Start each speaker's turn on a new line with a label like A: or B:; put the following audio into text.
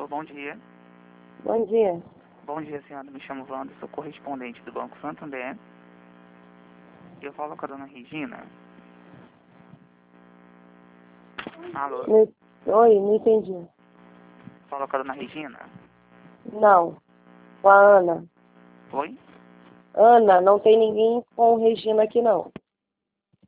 A: Alô, bom dia.
B: Bom dia.
A: Bom dia, senhora. Me chamo Wanda, sou correspondente do Banco Santander. Eu falo com a dona Regina. Alô?
B: Oi, não entendi.
A: Falo com a dona Regina?
B: Não, com a Ana.
A: Oi?
B: Ana, não tem ninguém com Regina aqui não.